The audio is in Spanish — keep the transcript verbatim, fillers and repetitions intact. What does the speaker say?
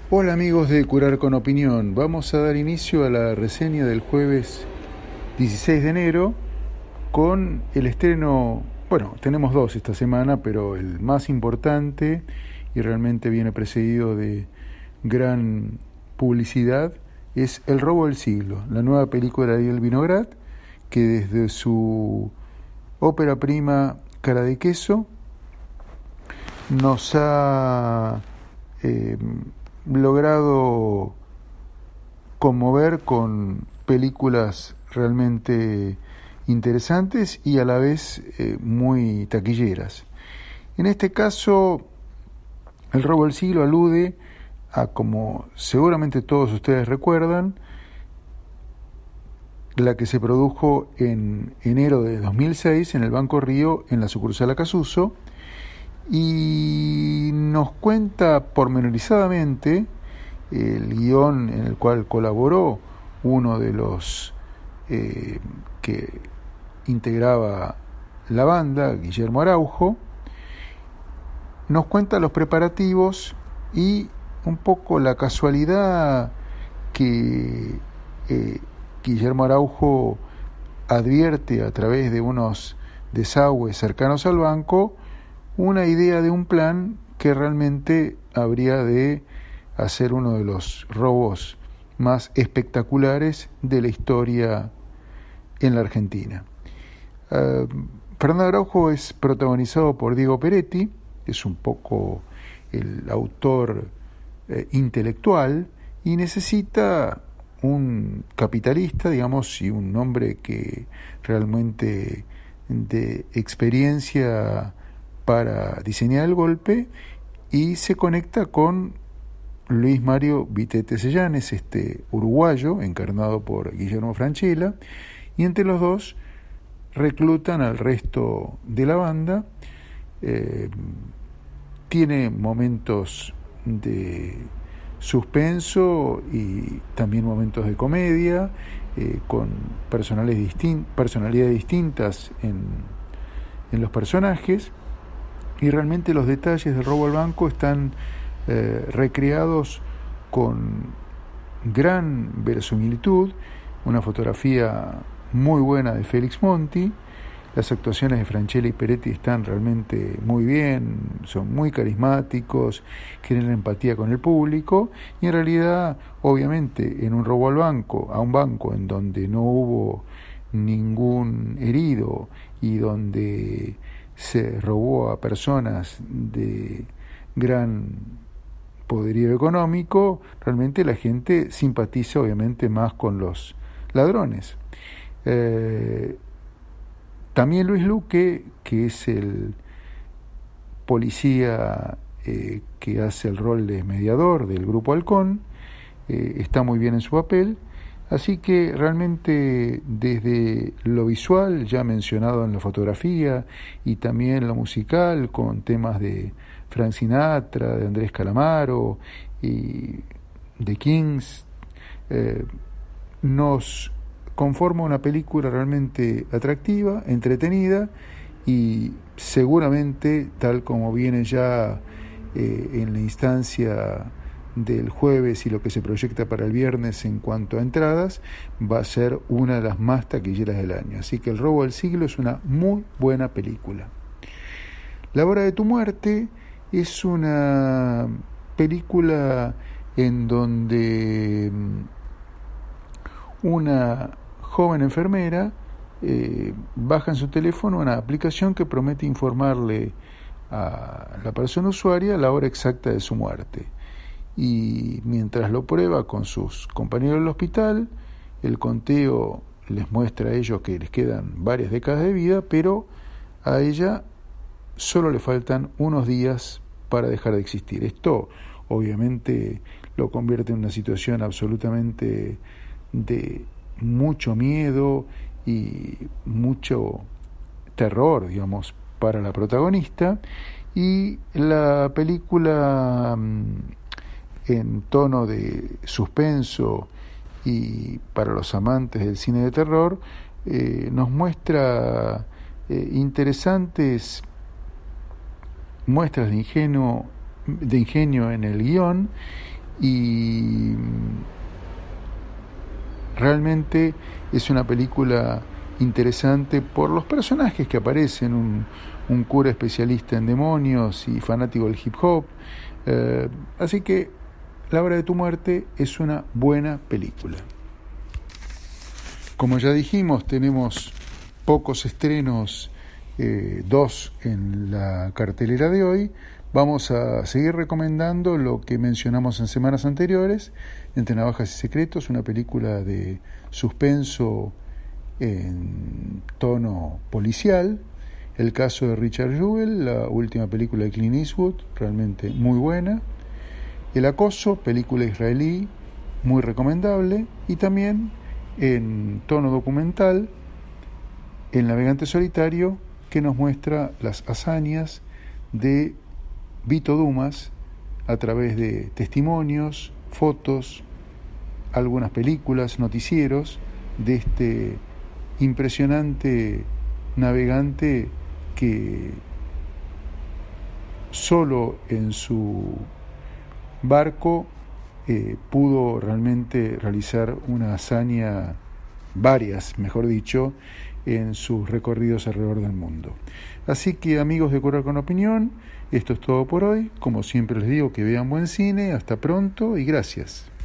Hola amigos de Curar con Opinión, vamos a dar inicio a la reseña del jueves dieciséis de enero con el estreno, bueno, tenemos dos esta semana, pero el más importante y realmente viene precedido de gran publicidad es El robo del siglo, la nueva película de Ariel Vinograd, que desde su ópera prima Cara de queso nos ha eh, logrado conmover con películas realmente interesantes y a la vez eh, muy taquilleras. En este caso, El robo del siglo alude a, como seguramente todos ustedes recuerdan, la que se produjo en enero de dos mil seis en el Banco Río, en la sucursal Acasuso, y nos cuenta pormenorizadamente el guión en el cual colaboró uno de los eh, que integraba la banda, Guillermo Araujo. Nos cuenta los preparativos y un poco la casualidad que eh, Guillermo Araujo advierte a través de unos desagües cercanos al banco una idea de un plan que realmente habría de hacer uno de los robos más espectaculares de la historia en la Argentina. Uh, Fernando Araujo es protagonizado por Diego Peretti, es un poco el autor eh, intelectual y necesita un capitalista, digamos, y un hombre que realmente de experiencia para diseñar el golpe, y se conecta con Luis Mario Vitete Sellanes, este uruguayo encarnado por Guillermo Francella, y entre los dos reclutan al resto de la banda. Eh, tiene momentos de suspenso y también momentos de comedia, eh, con personalidades, distin- personalidades distintas en, en los personajes, y realmente los detalles del robo al banco están eh, recreados con gran verosimilitud, una fotografía muy buena de Félix Monti, las actuaciones de Francella y Peretti están realmente muy bien, son muy carismáticos, generan empatía con el público, y en realidad, obviamente, en un robo al banco, a un banco en donde no hubo ningún herido y donde se robó a personas de gran poderío económico, realmente la gente simpatiza obviamente más con los ladrones. Eh, también Luis Luque, que es el policía eh, que hace el rol de mediador del Grupo Halcón, eh, está muy bien en su papel. Así que realmente desde lo visual, ya mencionado en la fotografía, y también lo musical, con temas de Frank Sinatra, de Andrés Calamaro y de Kings, eh, nos conforma una película realmente atractiva, entretenida, y seguramente, tal como viene ya eh, en la instancia del jueves y lo que se proyecta para el viernes en cuanto a entradas, va a ser una de las más taquilleras del año. Así que El robo del siglo es una muy buena película. La hora de tu muerte es una película en donde una joven enfermera eh, baja en su teléfono una aplicación que promete informarle a la persona usuaria la hora exacta de su muerte. Y mientras lo prueba con sus compañeros del hospital, el conteo les muestra a ellos que les quedan varias décadas de vida, pero a ella solo le faltan unos días para dejar de existir. Esto obviamente lo convierte en una situación absolutamente de mucho miedo y mucho terror, digamos, para la protagonista, y la película, en tono de suspenso y para los amantes del cine de terror, eh, nos muestra eh, interesantes muestras de ingenio, de ingenio en el guión, y realmente es una película interesante por los personajes que aparecen, un, un cura especialista en demonios y fanático del hip hop, eh, así que La hora de tu muerte es una buena película. Como ya dijimos, tenemos pocos estrenos, eh, dos en la cartelera de hoy. Vamos a seguir recomendando lo que mencionamos en semanas anteriores, Entre navajas y secretos, una película de suspenso en tono policial. El caso de Richard Jewell, la última película de Clint Eastwood, realmente muy buena. El acoso, película israelí, muy recomendable. Y también en tono documental, El navegante solitario, que nos muestra las hazañas de Vito Dumas a través de testimonios, fotos, algunas películas, noticieros de este impresionante navegante que solo en su barco eh, pudo realmente realizar una hazaña, varias, mejor dicho, en sus recorridos alrededor del mundo. Así que, amigos de Curar con Opinión, esto es todo por hoy. Como siempre les digo, que vean buen cine. Hasta pronto y gracias.